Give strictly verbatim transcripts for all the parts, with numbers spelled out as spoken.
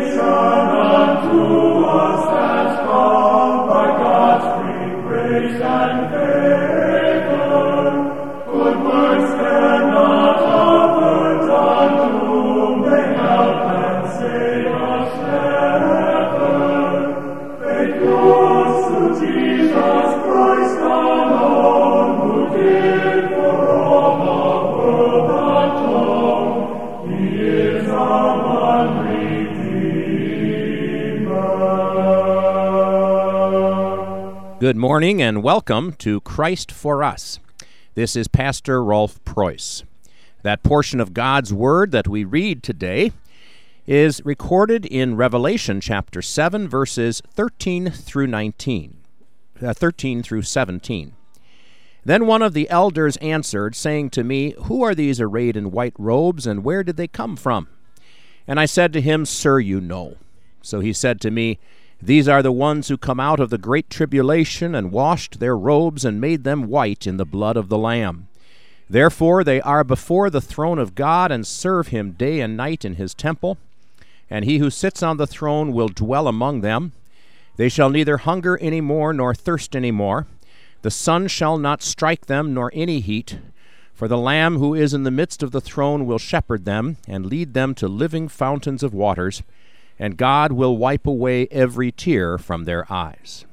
Good morning and welcome to Christ for Us. This is Pastor Rolf Preuss. That portion of God's Word that we read today is recorded in Revelation chapter seven, verses thirteen through nineteen, uh, thirteen through seventeen. Then one of the elders answered, saying to me, "Who are these arrayed in white robes, and where did they come from?" And I said to him, "Sir, you know." So he said to me, "These are the ones who come out of the great tribulation and washed their robes and made them white in the blood of the Lamb. Therefore they are before the throne of God and serve him day and night in his temple. And he who sits on the throne will dwell among them. They shall neither hunger any more nor thirst any more. The sun shall not strike them nor any heat. For the Lamb who is in the midst of the throne will shepherd them and lead them to living fountains of waters. And God will wipe away every tear from their eyes."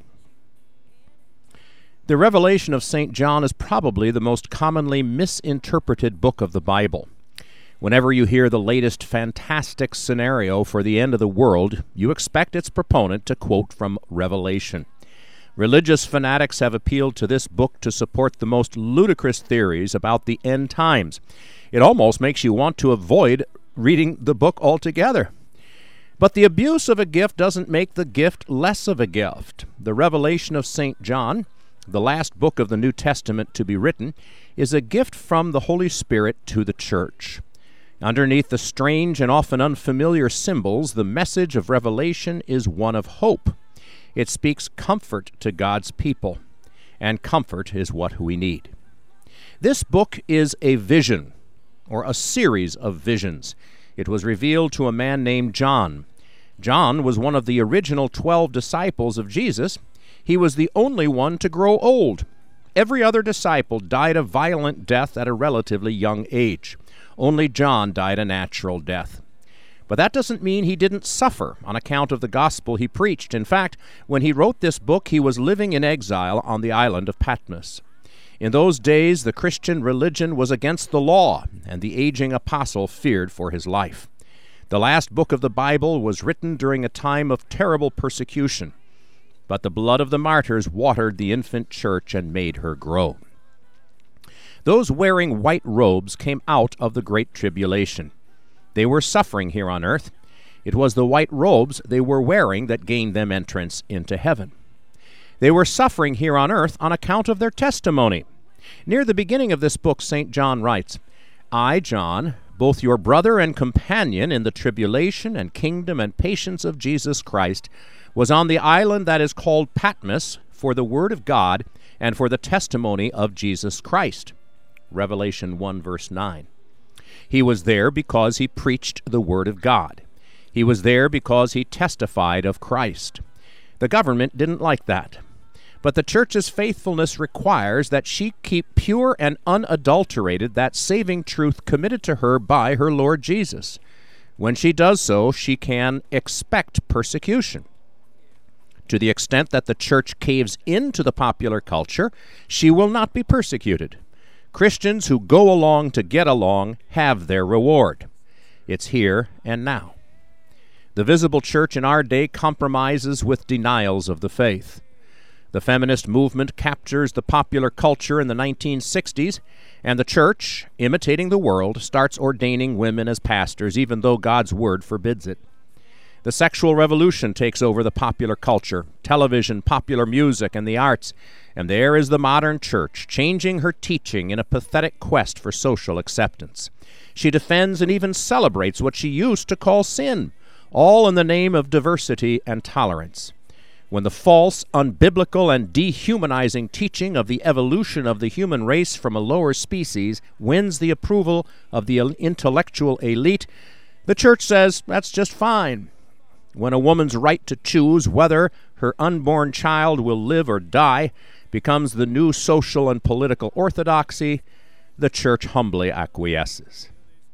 The Revelation of Saint John is probably the most commonly misinterpreted book of the Bible. Whenever you hear the latest fantastic scenario for the end of the world, you expect its proponent to quote from Revelation. Religious fanatics have appealed to this book to support the most ludicrous theories about the end times. It almost makes you want to avoid reading the book altogether. But the abuse of a gift doesn't make the gift less of a gift. The Revelation of Saint John, the last book of the New Testament to be written, is a gift from the Holy Spirit to the church. Underneath the strange and often unfamiliar symbols, the message of Revelation is one of hope. It speaks comfort to God's people, and comfort is what we need. This book is a vision, or a series of visions. It was revealed to a man named John. John was one of the original twelve disciples of Jesus. He was the only one to grow old. Every other disciple died a violent death at a relatively young age. Only John died a natural death. But that doesn't mean he didn't suffer on account of the gospel he preached. In fact, when he wrote this book, he was living in exile on the island of Patmos. In those days, the Christian religion was against the law, and the aging apostle feared for his life. The last book of the Bible was written during a time of terrible persecution, but the blood of the martyrs watered the infant church and made her grow. Those wearing white robes came out of the great tribulation. They were suffering here on earth. It was the white robes they were wearing that gained them entrance into heaven. They were suffering here on earth on account of their testimony. Near the beginning of this book, Saint John writes, "I, John, both your brother and companion in the tribulation and kingdom and patience of Jesus Christ, was on the island that is called Patmos for the word of God and for the testimony of Jesus Christ." Revelation one, verse nine. He was there because he preached the word of God. He was there because he testified of Christ. The government didn't like that. But the church's faithfulness requires that she keep pure and unadulterated that saving truth committed to her by her Lord Jesus. When she does so, she can expect persecution. To the extent that the church caves into the popular culture, she will not be persecuted. Christians who go along to get along have their reward. It's here and now. The visible church in our day compromises with denials of the faith. The feminist movement captures the popular culture in the nineteen sixties, and the church, imitating the world, starts ordaining women as pastors, even though God's word forbids it. The sexual revolution takes over the popular culture, television, popular music, and the arts, and there is the modern church, changing her teaching in a pathetic quest for social acceptance. She defends and even celebrates what she used to call sin, all in the name of diversity and tolerance. When the false, unbiblical, and dehumanizing teaching of the evolution of the human race from a lower species wins the approval of the intellectual elite, the church says that's just fine. when a woman's right to choose whether her unborn child will live or die becomes the new social and political orthodoxy, the church humbly acquiesces.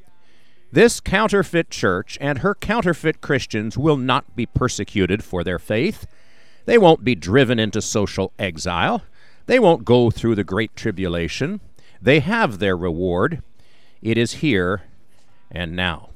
This counterfeit church and her counterfeit Christians will not be persecuted for their faith. They won't be driven into social exile. They won't go through the great tribulation. They have their reward. It is here and now.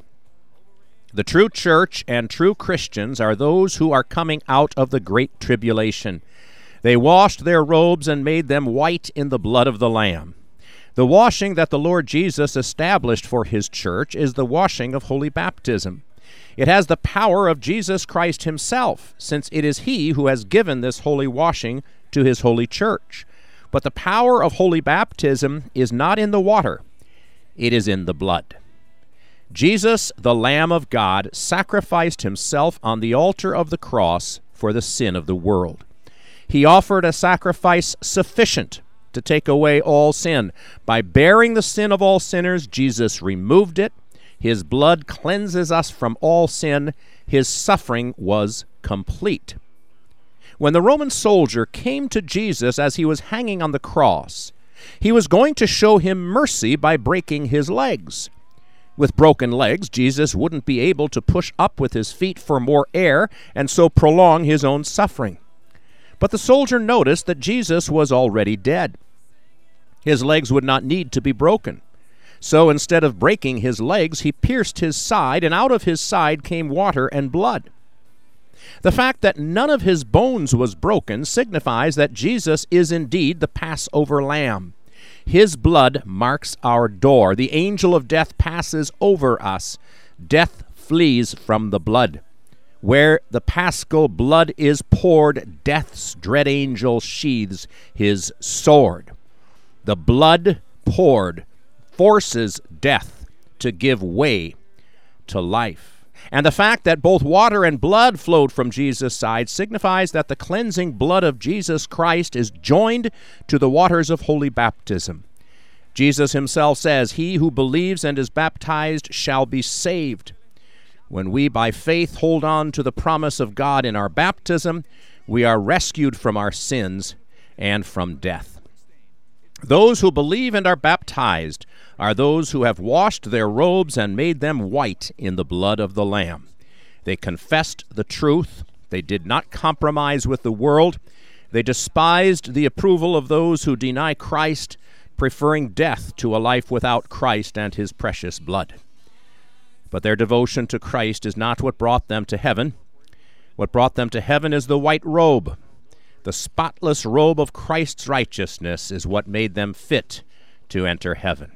The true church and true Christians are those who are coming out of the great tribulation. They washed their robes and made them white in the blood of the Lamb. The washing that the Lord Jesus established for his church is the washing of holy baptism. It has the power of Jesus Christ himself, since it is he who has given this holy washing to his holy church. But the power of holy baptism is not in the water. It is in the blood. Jesus, the Lamb of God, sacrificed himself on the altar of the cross for the sin of the world. He offered a sacrifice sufficient to take away all sin. By bearing the sin of all sinners, Jesus removed it. His blood cleanses us from all sin. His suffering was complete. When the Roman soldier came to Jesus as he was hanging on the cross, he was going to show him mercy by breaking his legs. With broken legs, Jesus wouldn't be able to push up with his feet for more air and so prolong his own suffering. But the soldier noticed that Jesus was already dead. His legs would not need to be broken. So instead of breaking his legs, he pierced his side, and out of his side came water and blood. The fact that none of his bones was broken signifies that Jesus is indeed the Passover lamb. His blood marks our door. The angel of death passes over us. Death flees from the blood. Where the paschal blood is poured, death's dread angel sheathes his sword. The blood poured forces death to give way to life. And the fact that both water and blood flowed from Jesus' side signifies that the cleansing blood of Jesus Christ is joined to the waters of holy baptism. Jesus himself says, "He who believes and is baptized shall be saved." When we by faith hold on to the promise of God in our baptism, we are rescued from our sins and from death. Those who believe and are baptized are those who have washed their robes and made them white in the blood of the Lamb. They confessed the truth. They did not compromise with the world. They despised the approval of those who deny Christ, preferring death to a life without Christ and his precious blood. But their devotion to Christ is not what brought them to heaven. What brought them to heaven is the white robe. The spotless robe of Christ's righteousness is what made them fit to enter heaven.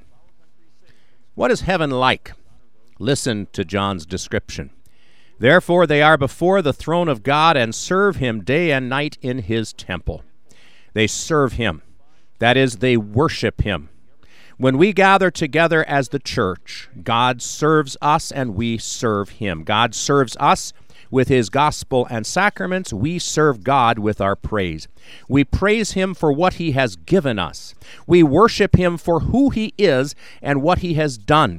What is heaven like? Listen to John's description. Therefore they are before the throne of God and serve him day and night in his temple. They serve him. That is, they worship him. When we gather together as the church, God serves us and we serve him. God serves us with his gospel and sacraments. We serve God with our praise. We praise him for what he has given us. We worship him for who he is and what he has done.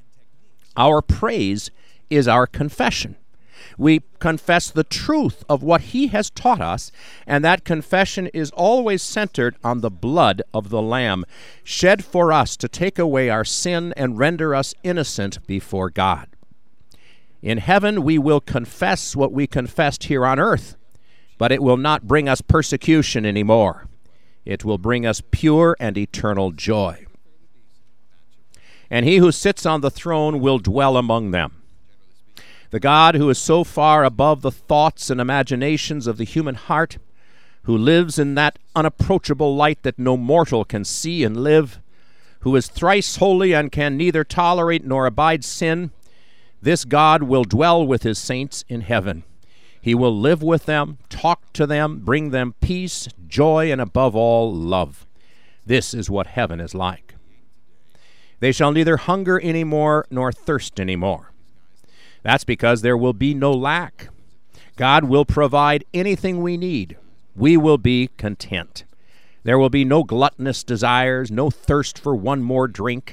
Our praise is our confession. We confess the truth of what he has taught us, and that confession is always centered on the blood of the Lamb, shed for us to take away our sin and render us innocent before God. In heaven we will confess what we confessed here on earth, but it will not bring us persecution anymore. It will bring us pure and eternal joy. And he who sits on the throne will dwell among them. The God who is so far above the thoughts and imaginations of the human heart, who lives in that unapproachable light that no mortal can see and live, who is thrice holy and can neither tolerate nor abide sin, this God will dwell with his saints in heaven. He will live with them, talk to them, bring them peace, joy, and above all, love. This is what heaven is like. They shall neither hunger any more nor thirst any more. That's because there will be no lack. God will provide anything we need. We will be content. There will be no gluttonous desires, no thirst for one more drink.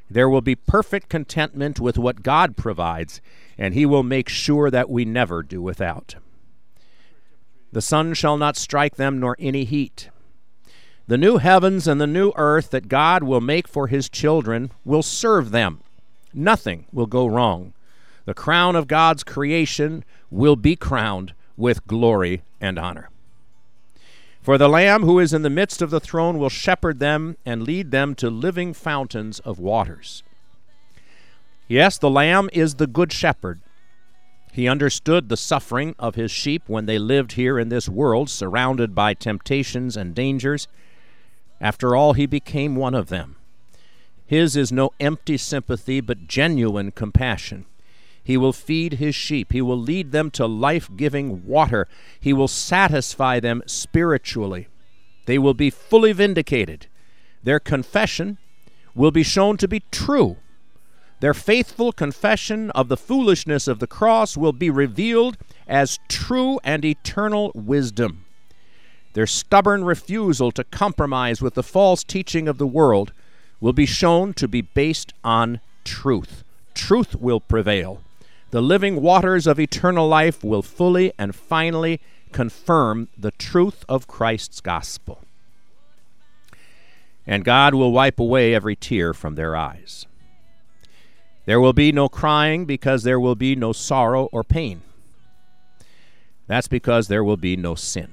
There will be perfect contentment with what God provides, and He will make sure that we never do without. The sun shall not strike them, nor any heat. The new heavens and the new earth that God will make for His children will serve them. Nothing will go wrong. The crown of God's creation will be crowned with glory and honor. For the Lamb who is in the midst of the throne will shepherd them and lead them to living fountains of waters. Yes, the Lamb is the good shepherd. He understood the suffering of His sheep when they lived here in this world, surrounded by temptations and dangers. After all, He became one of them. His is no empty sympathy, but genuine compassion. He will feed His sheep. He will lead them to life-giving water. He will satisfy them spiritually. They will be fully vindicated. Their confession will be shown to be true. Their faithful confession of the foolishness of the cross will be revealed as true and eternal wisdom. Their stubborn refusal to compromise with the false teaching of the world will be shown to be based on truth. Truth will prevail. The living waters of eternal life will fully and finally confirm the truth of Christ's gospel. And God will wipe away every tear from their eyes. There will be no crying because there will be no sorrow or pain. That's because there will be no sin.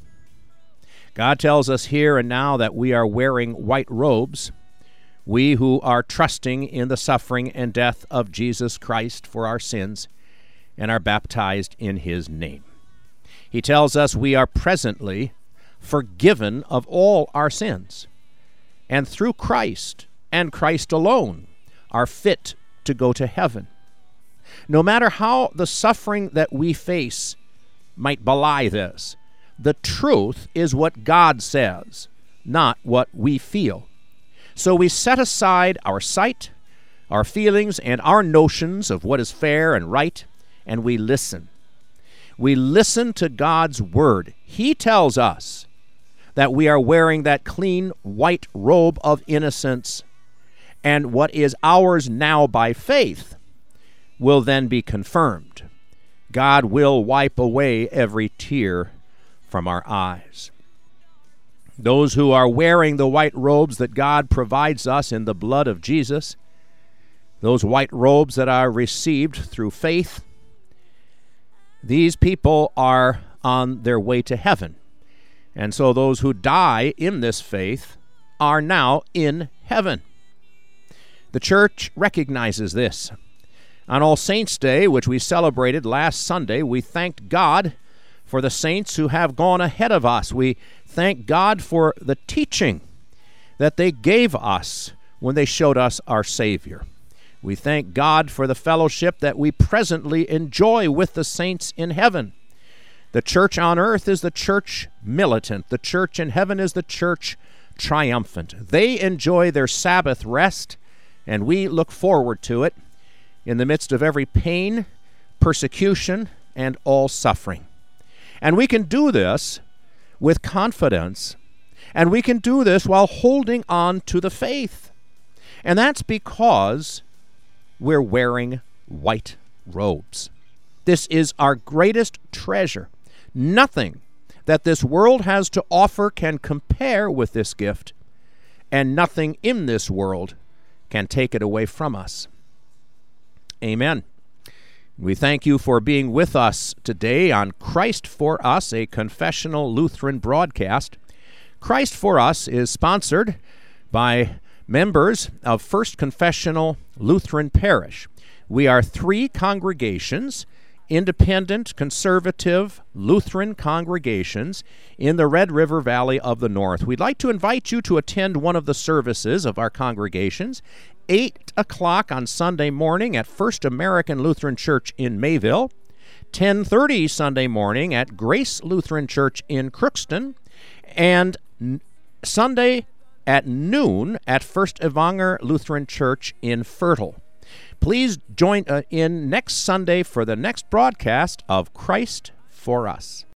God tells us here and now that we are wearing white robes, we who are trusting in the suffering and death of Jesus Christ for our sins and are baptized in His name. He tells us we are presently forgiven of all our sins, and through Christ and Christ alone are fit to go to heaven. No matter how the suffering that we face might belie this, the truth is what God says, not what we feel. So we set aside our sight, our feelings, and our notions of what is fair and right, and we listen. We listen to God's word. He tells us that we are wearing that clean white robe of innocence, and what is ours now by faith will then be confirmed. God will wipe away every tear from our eyes. Those who are wearing the white robes that God provides us in the blood of Jesus, those white robes that are received through faith, these people are on their way to heaven. And so those who die in this faith are now in heaven. The church recognizes this. On All Saints' Day, which we celebrated last Sunday, we thanked God for the saints who have gone ahead of us. We thank God for the teaching that they gave us when they showed us our Savior. We thank God for the fellowship that we presently enjoy with the saints in heaven. The church on earth is the church militant. The church in heaven is the church triumphant. They enjoy their Sabbath rest, and we look forward to it in the midst of every pain, persecution, and all suffering. And we can do this with confidence, and we can do this while holding on to the faith. And that's because we're wearing white robes. This is our greatest treasure. Nothing that this world has to offer can compare with this gift, and nothing in this world can take it away from us. Amen. We thank you for being with us today on Christ for Us, a confessional Lutheran broadcast. Christ for Us is sponsored by members of First Confessional Lutheran Parish. We are three congregations, independent, conservative Lutheran congregations in the Red River Valley of the North. We'd like to invite you to attend one of the services of our congregations, eight o'clock on Sunday morning at First American Lutheran Church in Mayville, ten thirty Sunday morning at Grace Lutheran Church in Crookston, and n- Sunday at noon at First Evanger Lutheran Church in Fertile. Please join uh, in next Sunday for the next broadcast of Christ for Us.